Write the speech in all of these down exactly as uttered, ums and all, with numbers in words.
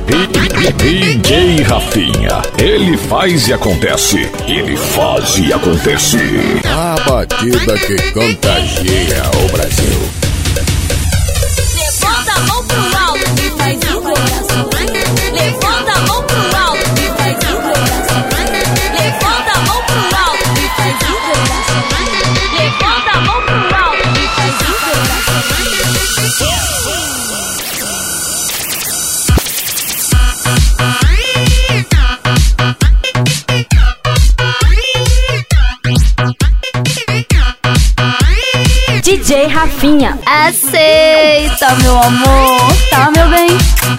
D J Rafinha, ele faz e acontece, ele faz e acontece. A batida que contagia o Brasil. Levanta a mão pro alto e faz o coração. Levanta a mão pro alto e faz o coração. Levanta a mão pro alto e faz o coração. Levanta a mão pro alto e faz o coração. D J Rafinha, aceita meu amor, tá meu bem?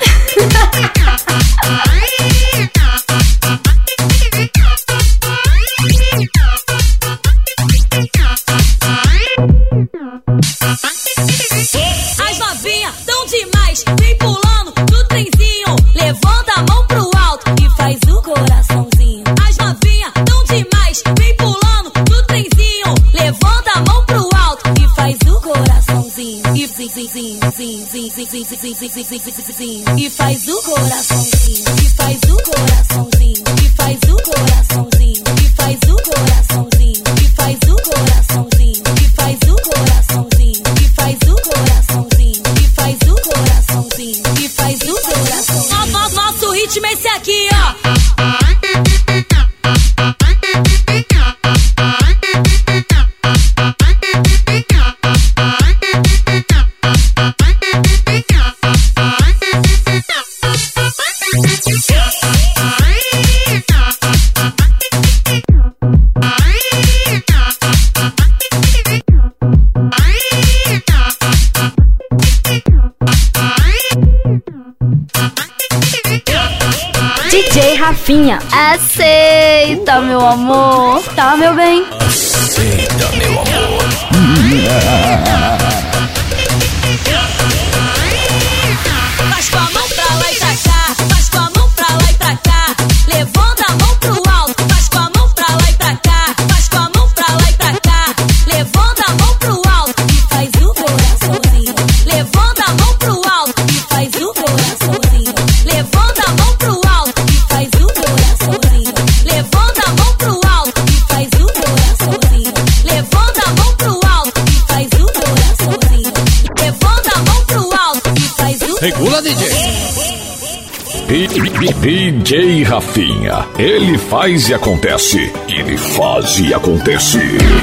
As novinhas tão demais, vem pulando do trenzinho. Levanta a mão pro alto e faz o coraçãozinho. As novinhas tão demais, vem pulando do trenzinho. Levanta a mão pro alto e faz o coraçãozinho. E zin, zin, zin, zin, zin, zin, zin, zin, zin, zin, zin, zin, zin. E faz o coraçãozinho. E faz o coraçãozinho. E faz o coraçãozinho. E faz o coraçãozinho. E faz o coraçãozinho. E faz o coraçãozinho. E faz o coraçãozinho. E faz o coraçãozinho. E faz o coraçãozinho. Nosso, nosso ritmo é esse aqui, ó. D J Rafinha, aceita meu amor, tá meu bem? Aceita meu amor. Faz com a mão pra lá e pra cá, faz com a mão pra lá e pra cá. Levanta a mão pro alto, faz com a mão pra lá e pra cá, faz com a mão pra lá e pra cá. Levanta a mão pro alto e faz o coraçãozinho. Levanta a mão pro alto e faz o coraçãozinho. Levanta a mão pro alto e faz o coraçãozinho. Levanta a mão pro alto e faz o coraçãozinho. Levanta a mão pro alto e faz o coraçãozinho. Levanta a mão pro alto e faz o. Regula, D J. D J Rafinha, ele faz e acontece, ele faz e acontece.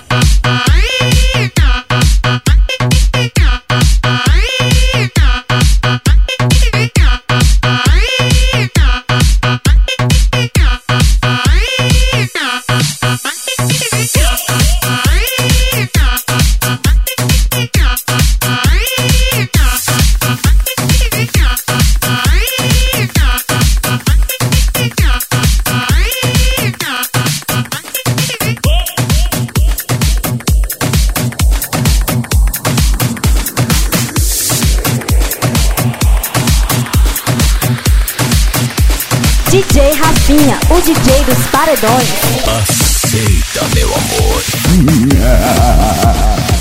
D J Rafinha, o D J dos paredões. Aceita meu amor.